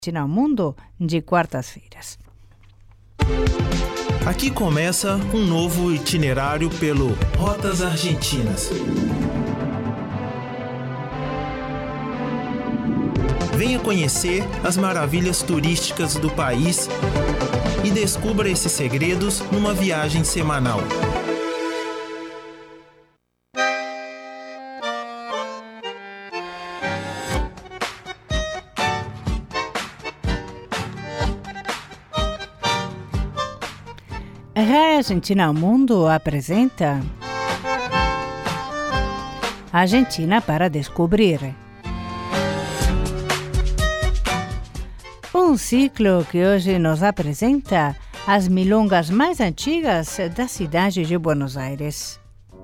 Argentina ao Mundo de quartas-feiras. Aqui começa um novo itinerário pelo Rotas Argentinas. Venha conhecer as maravilhas turísticas do país e descubra esses segredos numa viagem semanal. A Argentina ao Mundo apresenta Argentina para descobrir. Um ciclo que hoje nos apresenta as milongas mais antigas da cidade de Buenos Aires.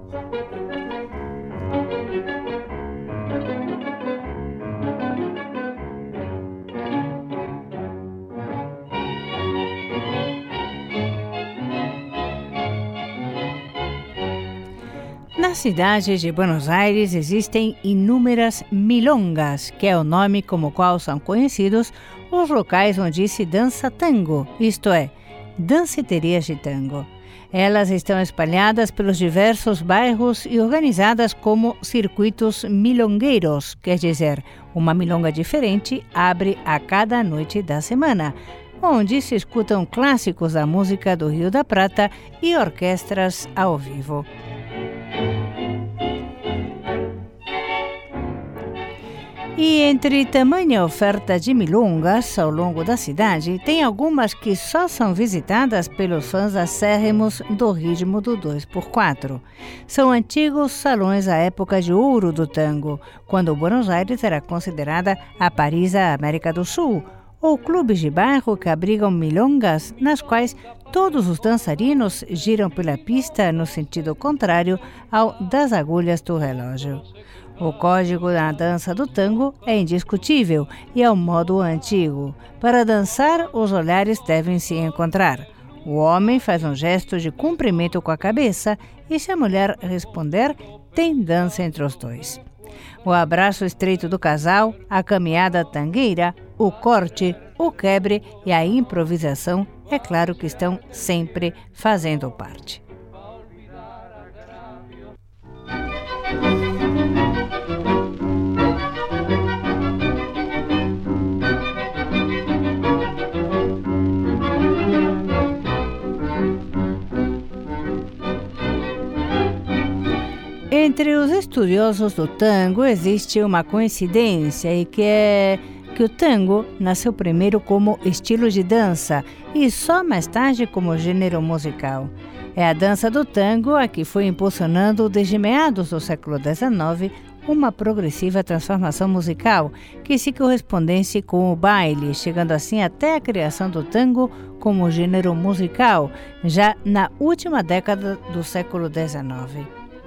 Na cidade de Buenos Aires existem inúmeras milongas, que é o nome como qual são conhecidos os locais onde se dança tango, isto é, danceterias de tango. Elas estão espalhadas pelos diversos bairros e organizadas como circuitos milongueiros, quer dizer, uma milonga diferente abre a cada noite da semana, onde se escutam clássicos da música do Rio da Prata e orquestras ao vivo. E entre tamanha oferta de milongas ao longo da cidade, tem algumas que só são visitadas pelos fãs acérrimos do ritmo do 2x4. São antigos salões da época de ouro do tango, quando Buenos Aires era considerada a Paris da América do Sul, ou clubes de bairro que abrigam milongas nas quais todos os dançarinos giram pela pista no sentido contrário ao das agulhas do relógio. O código da dança do tango é indiscutível e é o modo antigo. Para dançar, os olhares devem se encontrar. O homem faz um gesto de cumprimento com a cabeça e, se a mulher responder, tem dança entre os dois. O abraço estreito do casal, a caminhada tangueira, o corte, o quebre e a improvisação, é claro que estão sempre fazendo parte. Entre os estudiosos do tango existe uma coincidência e que é que o tango nasceu primeiro como estilo de dança e só mais tarde como gênero musical. É a dança do tango a que foi impulsionando desde meados do século XIX uma progressiva transformação musical que se correspondesse com o baile, chegando assim até a criação do tango como gênero musical, já na última década do século XIX.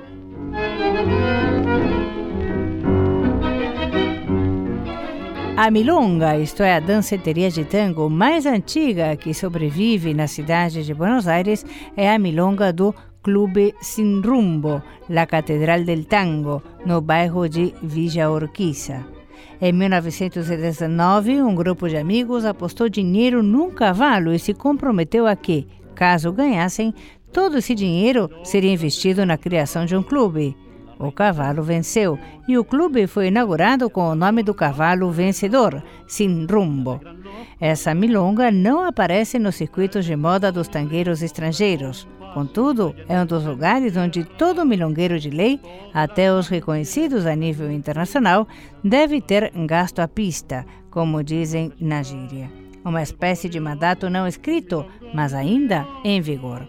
A milonga, isto é, a danceteria de tango mais antiga que sobrevive na cidade de Buenos Aires, é a milonga do Clube Sin Rumbo, La Catedral del Tango, no bairro de Villa Urquiza. Em 1919, um grupo de amigos apostou dinheiro num cavalo e se comprometeu a que, caso ganhassem, todo esse dinheiro seria investido na criação de um clube. O cavalo venceu e o clube foi inaugurado com o nome do cavalo vencedor, Sin Rumbo. Essa milonga não aparece nos circuitos de moda dos tangueiros estrangeiros. Contudo, é um dos lugares onde todo milongueiro de lei, até os reconhecidos a nível internacional, deve ter gasto a pista, como dizem na gíria. Uma espécie de mandato não escrito, mas ainda em vigor.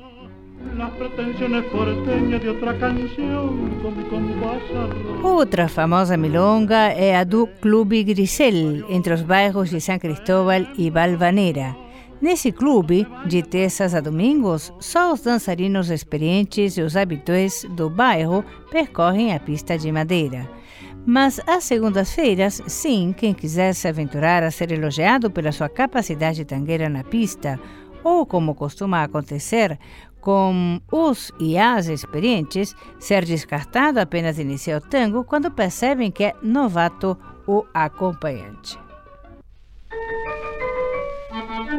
Outra famosa milonga é a do Clube Grisel, entre os bairros de San Cristóbal e Valvanera. Nesse clube, de terças a domingos, só os dançarinos experientes e os habitués do bairro percorrem a pista de madeira. Mas às segundas-feiras, sim, quem quiser se aventurar a ser elogiado pela sua capacidade tangueira na pista, ou como costuma acontecer, com os e as experientes, ser descartado apenas inicia o tango quando percebem que é novato o acompanhante.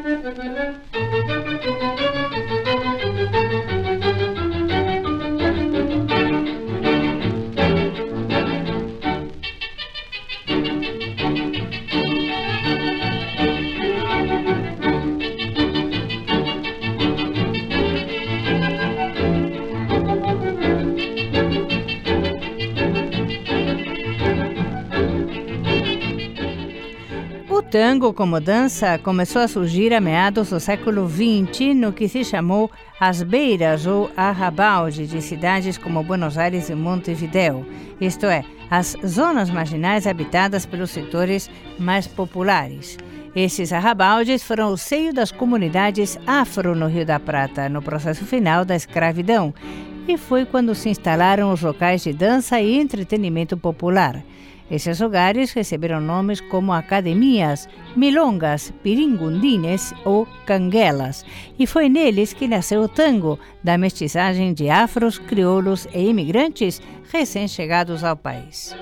O tango como dança começou a surgir a meados do século XX no que se chamou as beiras ou arrabalde de cidades como Buenos Aires e Montevideo, isto é, as zonas marginais habitadas pelos setores mais populares. Esses arrabaldes foram o seio das comunidades afro no Rio da Prata, no processo final da escravidão, e foi quando se instalaram os locais de dança e entretenimento popular. Esses lugares receberam nomes como academias, milongas, piringundines ou canguelas, e foi neles que nasceu o tango, da mestiçagem de afros, crioulos e imigrantes recém-chegados ao país.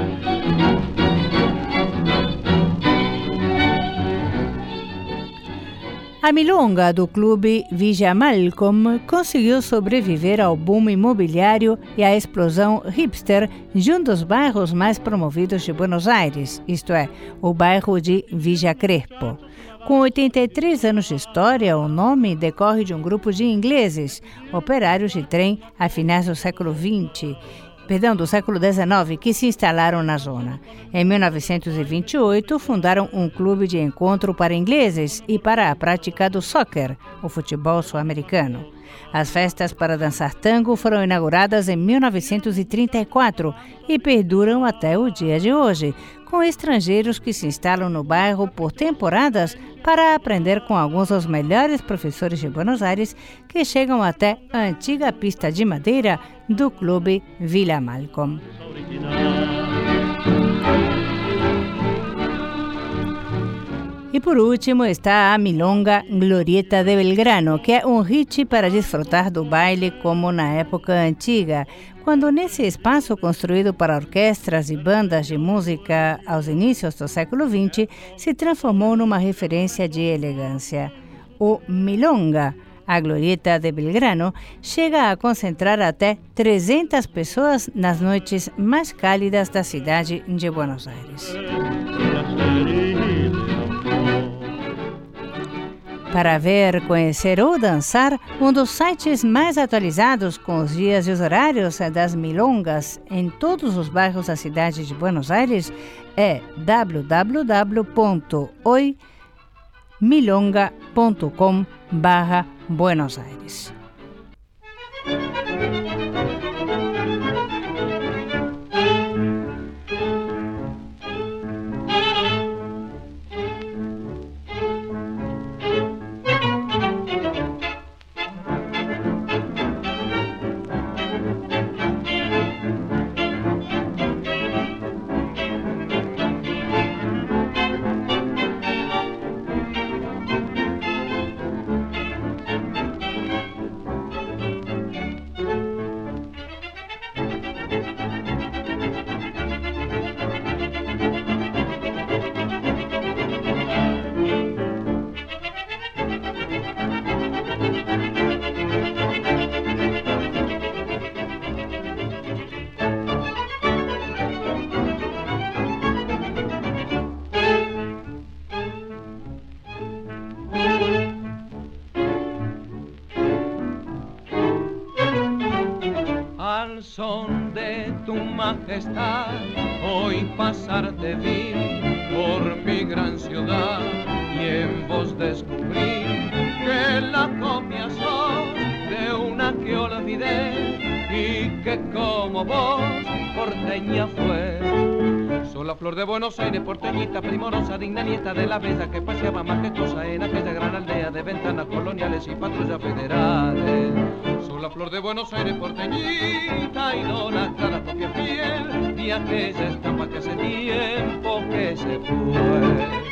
A milonga do clube Villa Malcolm conseguiu sobreviver ao boom imobiliário e à explosão hipster de um dos bairros mais promovidos de Buenos Aires, isto é, o bairro de Villa Crespo. Com 83 anos de história, o nome decorre de um grupo de ingleses, operários de trem a finais do século XIX, que se instalaram na zona. Em 1928, fundaram um clube de encontro para ingleses e para a prática do soccer, o futebol sul-americano. As festas para dançar tango foram inauguradas em 1934 e perduram até o dia de hoje, com estrangeiros que se instalam no bairro por temporadas para aprender com alguns dos melhores professores de Buenos Aires que chegam até a antiga pista de madeira do clube Villa Malcolm. E por último está a milonga Glorieta de Belgrano, que é um hit para desfrutar do baile como na época antiga, quando nesse espaço construído para orquestras e bandas de música aos inícios do século XX se transformou numa referência de elegância. O milonga, a Glorieta de Belgrano, chega a concentrar até 300 pessoas nas noites mais cálidas da cidade de Buenos Aires. Para ver, conhecer ou dançar, um dos sites mais atualizados com os dias e os horários das milongas em todos os bairros da cidade de Buenos Aires é www.oimilonga.com/Buenos Aires. Al son de tu majestad, hoy pasar te vi por mi gran ciudad y en vos descubrí que la copia sos de una que olvidé y que como vos porteña fue. Sos la flor de Buenos Aires, porteñita, primorosa, digna nieta de la bella que paseaba majestuosa en aquella gran aldea de ventanas coloniales y patrullas federales. Sos la flor de Buenos Aires, porteñita, idolatra la propia piel de aquella estampa que hace tiempo que se fue.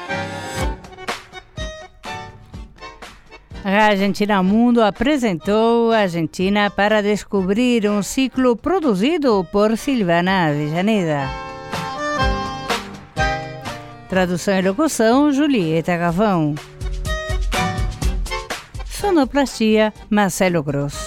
A Argentina Mundo apresentou Argentina para Descobrir, um ciclo produzido por Silvana Avellaneda. Tradução e locução, Julieta Gavão. Sonoplastia, Marcelo Gross.